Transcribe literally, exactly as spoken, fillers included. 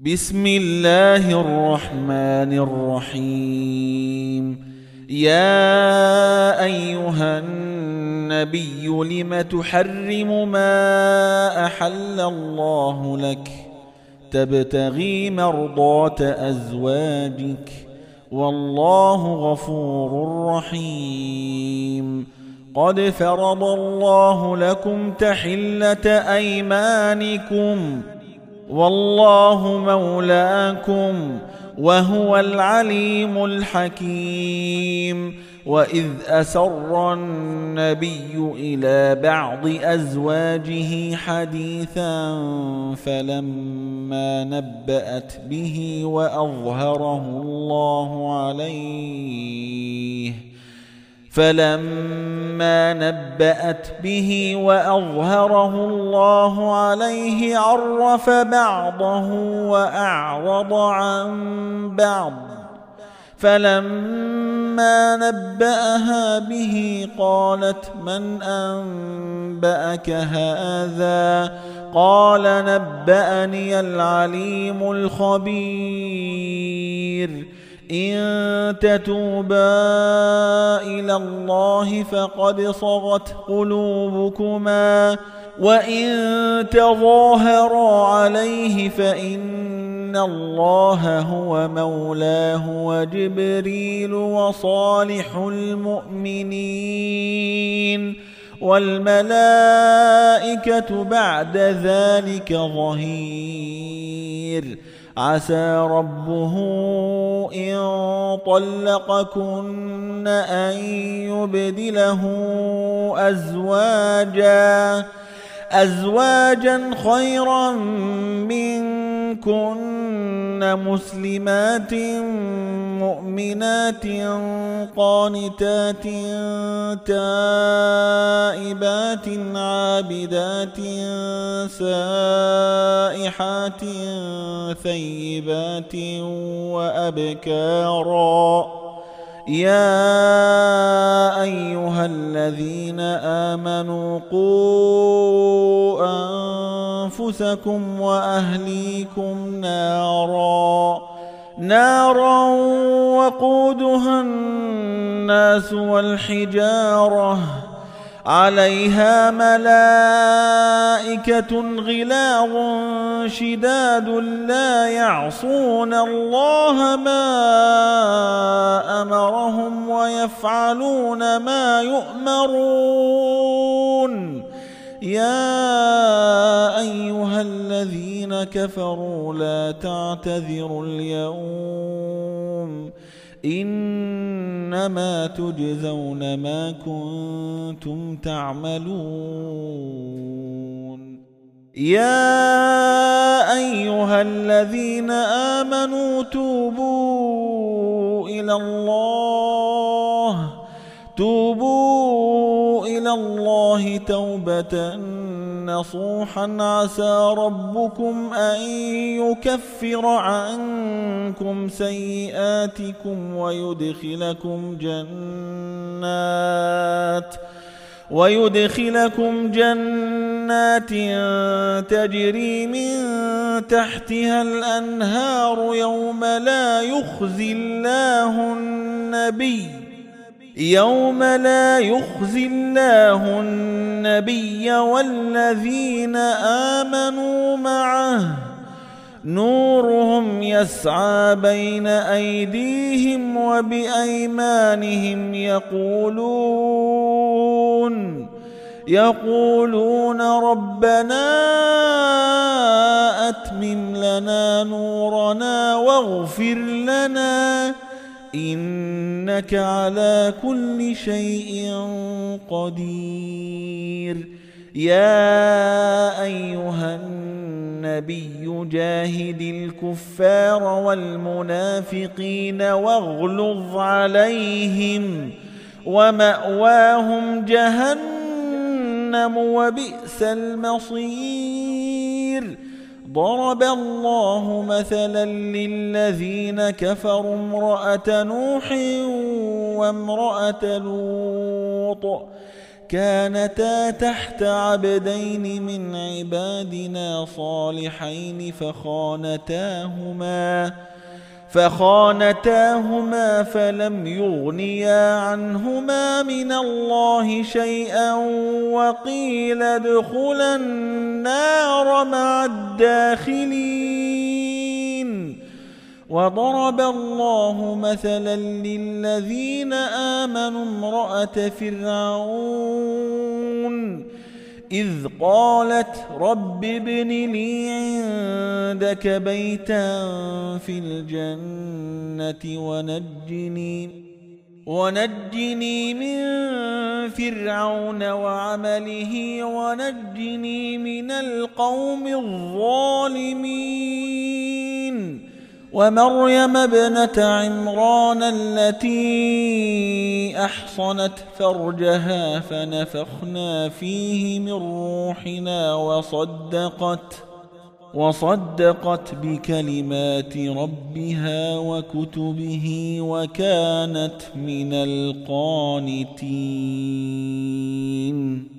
بسم الله الرحمن الرحيم. يا أيها النبي لم تحرم ما أحل الله لك تبتغي مرضات أزواجك والله غفور رحيم. قد فرض الله لكم تحلة أيمانكم والله مولاكم وهو العليم الحكيم. وإذ أسر النبي إلى بعض أزواجه حديثا فلما نبأت به وأظهره الله عليه فلما نبأت به وأظهره الله عليه عرف بعضه وأعرض عن بعض. فلما نبأها به قالت من أنبأك هذا؟ قال نبأني العليم الخبير. إن تتوبا إلى الله فقد صغت قلوبكما وإن تظاهرا عليه فإن الله هو مولاه وجبريل وصالح المؤمنين والملائكة بعد ذلك ظهير. عسى ربه إن طلقكن أن يبدله أزواجا أزواجا خيرا منكن مسلمات مؤمنات قانتات تائبات عابدات سائحات ثيبات وأبكارا. يا أيها الذين آمنوا قوا أنفسكم وأهليكم نارا نارا وقودها الناس والحجارة عليها ملائكة غلاظ شداد لا يعصون الله ما أمرهم ويفعلون ما يؤمرون. يا أيها الذين كفروا لا تعتذروا اليوم إنما تجزون ما كنتم تعملون. يا أيها الذين آمنوا توبوا إلى الله توبوا إلى الله توبة نصوحا عسى ربكم أن يكفر عنكم سيئاتكم ويدخلكم جنات ويدخلكم جنات تجري من تحتها الأنهار يوم لا يخزي الله النبي يوم لا يخزي الله النبي والذين آمنوا معه نورهم يسعى بين أيديهم وبأيمانهم يقولون يقولون ربنا أتمم لنا نورنا واغفر لنا إنك على كل شيء قدير. يا أيها النبي جاهد الكفار والمنافقين واغلظ عليهم ومأواهم جهنم وبئس المصير. ضرب الله مثلا للذين كفروا امرأة نوح وامرأة لوط كانتا تحت عبدين من عبادنا صالحين فخانتاهما فخانتاهما فلم يغنيا عنهما من الله شيئا وقيل ادخلا النار مع الداخلين. وضرب الله مثلا للذين آمنوا امرأة فرعون إذ قالت رب ابن لي عندك بيتا في الجنة ونجني ونجني من فرعون وعمله ونجني من القوم الظالمين. ومريم ابنة عمران التي أحصنت فرجها فنفخنا فيه من روحنا وصدقت وصدقت بكلمات ربها وكتبه وكانت من القانتين.